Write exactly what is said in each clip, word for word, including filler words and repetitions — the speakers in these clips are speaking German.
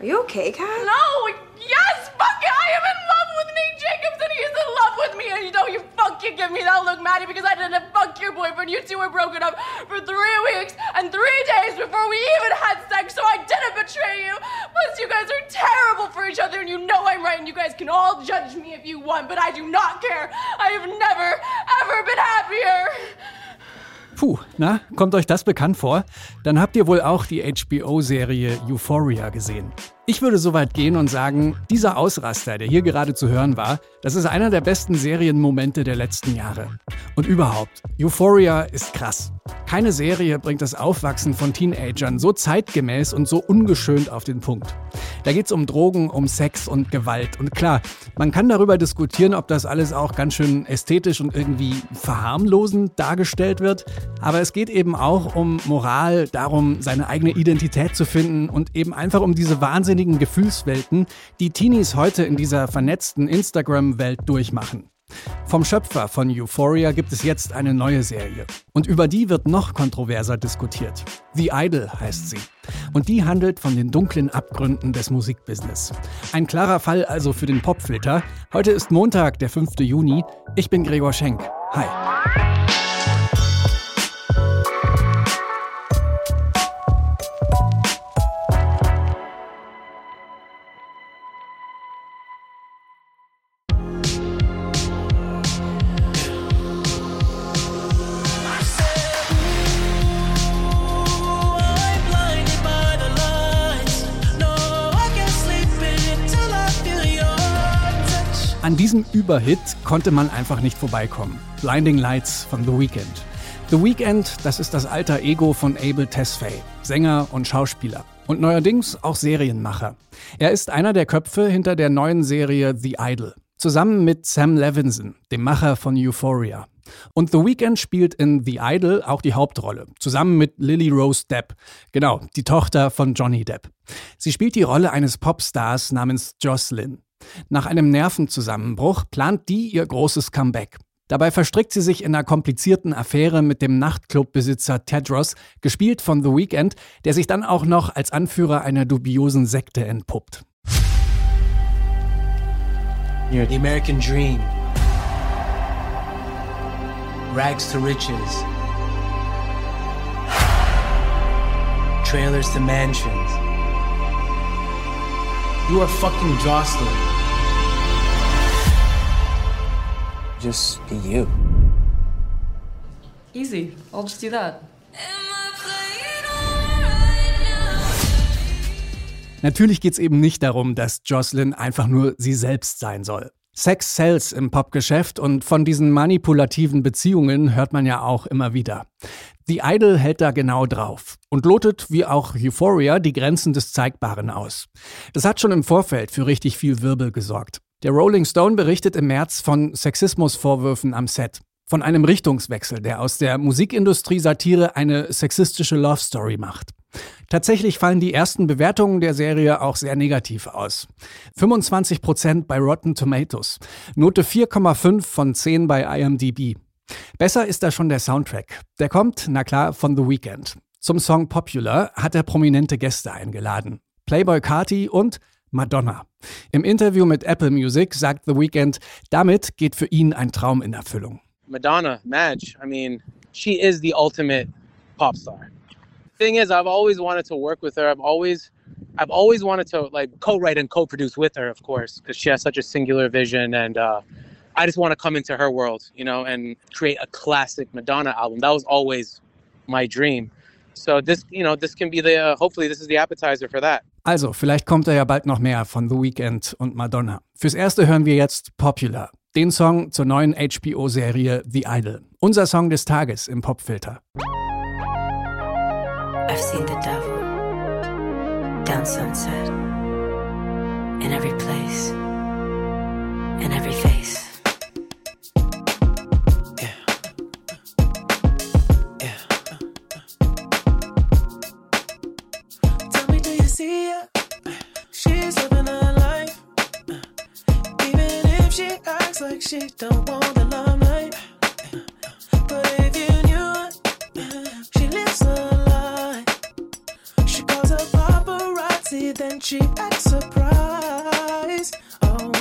Are you okay, Kat? No! Yes! Fuck it! I am in love with Nate Jacobs and he is in love with me! And you know, you fucking give me that look, Maddie, because I didn't fuck your boyfriend. You two were broken up for three weeks and three days before we even had sex, so I didn't betray you. Plus, you guys are terrible for each other and you know I'm right and you guys can all judge me if you want, but I do not care. I have never, ever been happier. Puh, na, kommt euch das bekannt vor? Dann habt ihr wohl auch die H B O-Serie Euphoria gesehen. Ich würde so weit gehen und sagen, dieser Ausraster, der hier gerade zu hören war, das ist einer der besten Serienmomente der letzten Jahre. Und überhaupt, Euphoria ist krass. Keine Serie bringt das Aufwachsen von Teenagern so zeitgemäß und so ungeschönt auf den Punkt. Da geht's um Drogen, um Sex und Gewalt. Und klar, man kann darüber diskutieren, ob das alles auch ganz schön ästhetisch und irgendwie verharmlosend dargestellt wird. Aber es geht eben auch um Moral, darum, seine eigene Identität zu finden und eben einfach um diese wahnsinnigen Gefühlswelten, die Teenies heute in dieser vernetzten Instagram-Welt durchmachen. Vom Schöpfer von Euphoria gibt es jetzt eine neue Serie. Und über die wird noch kontroverser diskutiert. The Idol heißt sie. Und die handelt von den dunklen Abgründen des Musikbusiness. Ein klarer Fall also für den Popfilter. Heute ist Montag, der fünfte Juni. Ich bin Gregor Schenk. Hi. An diesem Überhit konnte man einfach nicht vorbeikommen. Blinding Lights von The Weeknd. The Weeknd, das ist das alter Ego von Abel Tesfaye, Sänger und Schauspieler. Und neuerdings auch Serienmacher. Er ist einer der Köpfe hinter der neuen Serie The Idol. Zusammen mit Sam Levinson, dem Macher von Euphoria. Und The Weeknd spielt in The Idol auch die Hauptrolle, zusammen mit Lily Rose Depp. Genau, die Tochter von Johnny Depp. Sie spielt die Rolle eines Popstars namens Jocelyn. Nach einem Nervenzusammenbruch plant die ihr großes Comeback. Dabei verstrickt sie sich in einer komplizierten Affäre mit dem Nachtclubbesitzer Tedros, gespielt von The Weeknd, der sich dann auch noch als Anführer einer dubiosen Sekte entpuppt. You're the American dream. Rags to riches. Trailers to mansions. You are fucking Jocelyn. Just be you. Easy. I'll just do that. Natürlich geht's eben nicht darum, dass Jocelyn einfach nur sie selbst sein soll. Sex sells im Popgeschäft und von diesen manipulativen Beziehungen hört man ja auch immer wieder. The Idol hält da genau drauf und lotet, wie auch Euphoria, die Grenzen des Zeigbaren aus. Das hat schon im Vorfeld für richtig viel Wirbel gesorgt. Der Rolling Stone berichtet im März von Sexismusvorwürfen am Set. Von einem Richtungswechsel, der aus der Musikindustrie-Satire eine sexistische Love-Story macht. Tatsächlich fallen die ersten Bewertungen der Serie auch sehr negativ aus. fünfundzwanzig Prozent bei Rotten Tomatoes, Note vier Komma fünf von zehn bei I M D B. Besser ist da schon der Soundtrack. Der kommt, na klar, von The Weeknd. Zum Song Popular hat er prominente Gäste eingeladen. Playboi Carti und Madonna. Im Interview mit Apple Music sagt The Weeknd, damit geht für ihn ein Traum in Erfüllung. Madonna, Madge, I mean, she is the ultimate pop star. Thing is, I've always wanted to work with her. I've always, I've always wanted to like co-write and co-produce with her, of course, because she has such a singular vision, and uh, I just want to come into her world, you know, and create a classic Madonna album. That was always my dream. So this, you know, this can be the, uh, hopefully this is the appetizer for that. Also, vielleicht kommt da ja bald noch mehr von The Weeknd und Madonna. Fürs Erste hören wir jetzt Popular, den Song zur neuen H B O-Serie The Idol. Unser Song des Tages im Popfilter. I've seen the devil down Sunset, in every place, in every face. Yeah. Yeah. Tell me, do you see her? She's living her life. Even if she acts like she don't want the limelight. But if you knew her, she lives a lie. She calls her paparazzi, then she acts like surprise. Oh,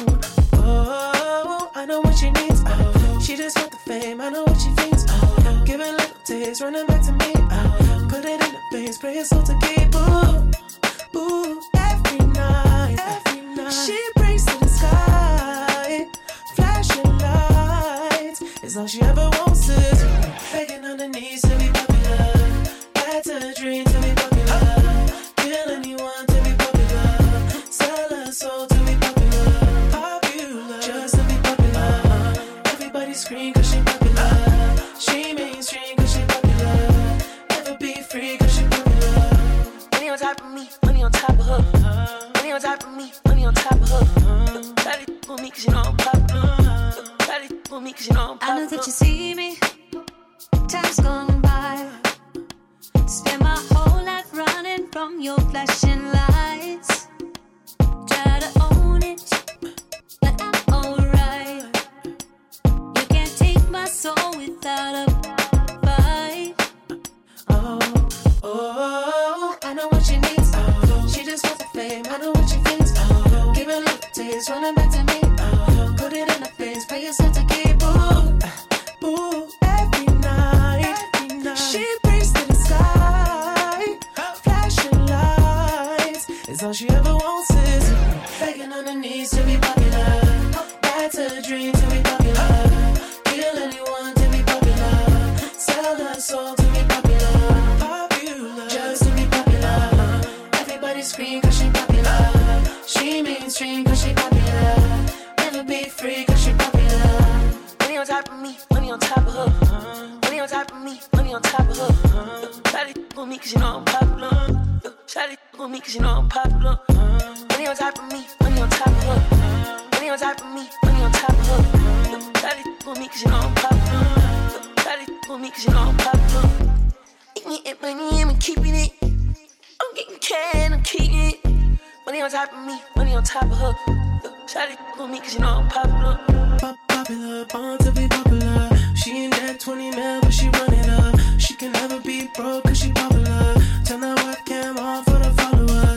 oh, I know what she needs. Oh, she just want the fame. I know what she thinks. Oh, give it little taste, running back to me. Oh, put it in the face, pray it's all to keep. Ooh, ooh, every night, every night. She brings to the sky, flashing lights. It's all she ever wants is begging on the knees to be popular. That's a dream to be popular. Kill anyone to be popular. Sell her soul to be popular. Popular, just to be popular. Everybody scream cause she popular. She mainstream cause she popular. Never be free cause she popular. Money on top of me, money on top of her. Money on top of me, money on top of her. Daddy with me cause you know I'm popular. Daddy with me cause you know I'm popular. I know that you see me. Time's gone by. Spend my whole life running from your flashing lights. Try to own it, but I'm alright. You can't take my soul without a fight. Oh, oh, I know what she needs. Oh, she just wants the fame. I know what she thinks. Oh, give it a little taste, running back to me. Oh, put it in her face, pay yourself to keep. Ooh, ooh, every night, every night. She prays to the sky, flashing lights. It's all she ever wants is begging on her knees to be popular. That's a dream to be popular. Kill anyone to be popular. Sell her soul to be popular. Popular, just to be popular. Everybody scream cause she popular. She mainstream cause she popular. Never be free cause she popular. Money on top of me, money on top of her. Money on top of me, money on top of her. Shawty with me cause you know I'm popular. Shawty with me cause you know I'm popular. Money on top of me, money on top of her. Money on top of me, money on top of her. Shawty with me cause you know I'm popular. Shawty with me cause you know I'm popular. Eating it, money, I'm keeping it. I'm getting can, I'm keeping it. Money on top of me, money on top of her. Shawty with me cause you know I'm popular. Pop popular, born to be popular. She ain't that twenty mil, but she run it up. She can never be broke cause she popular. Turn that webcam on for the followers.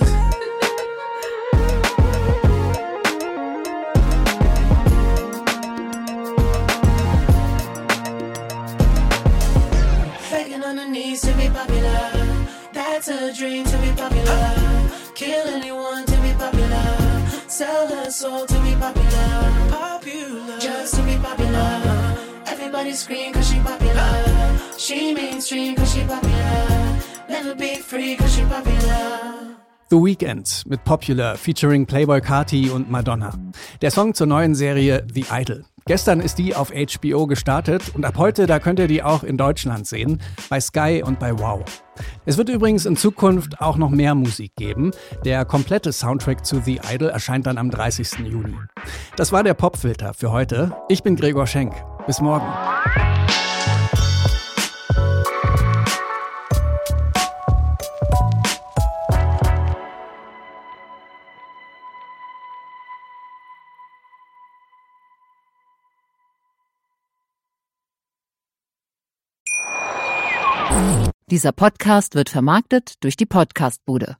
Begging on her knees to be popular. That's a dream to be popular. Kill anyone to be popular. Sell her soul to be popular. Popular, just to be popular. Everybody scream cause she popular. She mainstream cause she popular. Never be free cause she popular. The Weeknd mit Popular featuring Playboi Carti und Madonna. Der Song zur neuen Serie The Idol. Gestern ist die auf H B O gestartet und ab heute, da könnt ihr die auch in Deutschland sehen, bei Sky und bei Wow. Es wird übrigens in Zukunft auch noch mehr Musik geben. Der komplette Soundtrack zu The Idol erscheint dann am dreißigsten Juni. Das war der Popfilter für heute. Ich bin Gregor Schenk. Bis morgen. Dieser Podcast wird vermarktet durch die Podcastbude.